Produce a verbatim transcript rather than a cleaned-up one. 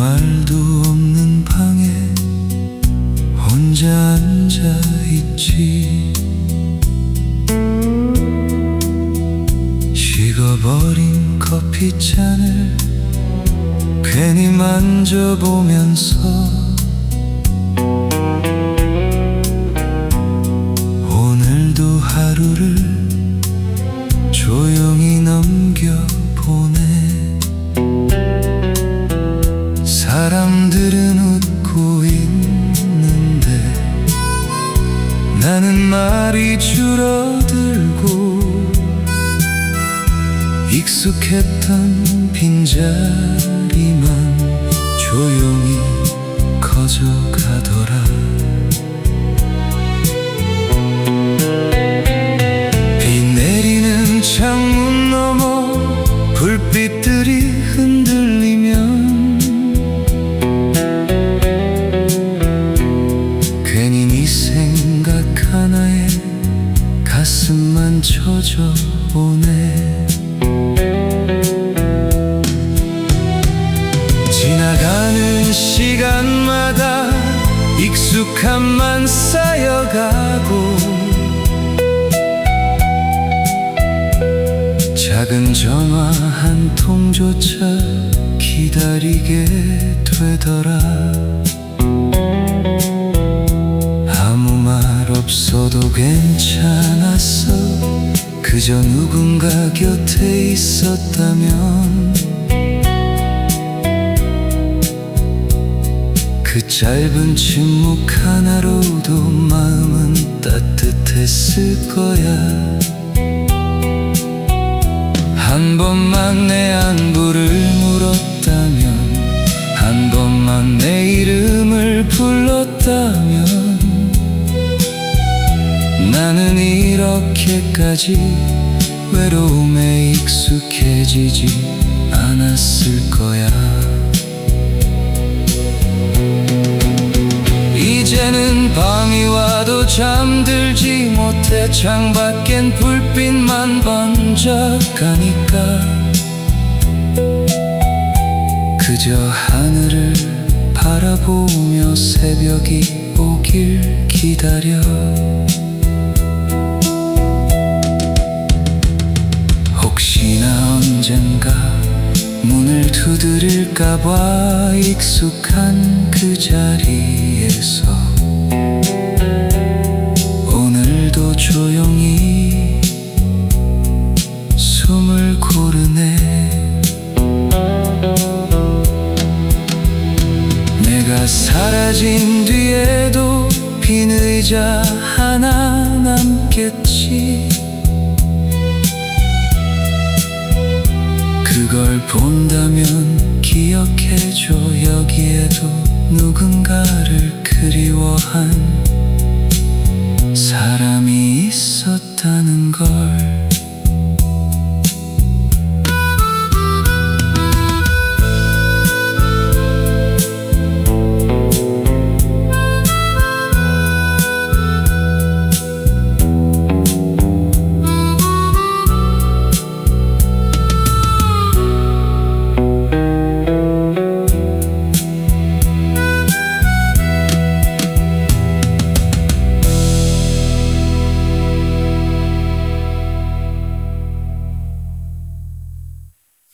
말도 없는 방에 혼자 앉아있지. 식어버린 커피잔을 괜히 만져보면서 오늘도 하루를 조용히 넘겨보네. 사람들은 웃고 있는데 나는 말이 줄어들고 익숙했던 빈자리만 조용히 커져가더라. 비 내리는 창문 너머 불빛들이 흔들리면 괜히 네 생각 하나에 가슴만 젖어오네. 지나가는 시간마다 익숙함만 쌓여가고 작은 전화 한 통조차 기다리게 되더라. 아무 말 없어도 괜찮았어. 그저 누군가 곁에 있었다면. 그 짧은 침묵 하나로도 마음은 따뜻했을 거야. 한 번만 내 안부를 물었다면, 한 번만 내 이름을 불렀다면 나는 이렇게까지 외로움에 익숙해지지 않았을 거야. 이제는 밤이 와도 잠들지 못해. 창밖엔 불빛만 번져가니까 그저 하늘을 바라보며 새벽이 오길 기다려. 혹시나 언젠가 문을 두드릴까봐 익숙한 그 자리에서 오늘도 조용히 숨을 고르네. 내가 사라진 뒤에도 빈 의자 하나 남겠지. 그걸 본다면 기억해줘. 여기에도 누군가를 그리워한 사람이 있었다는 걸.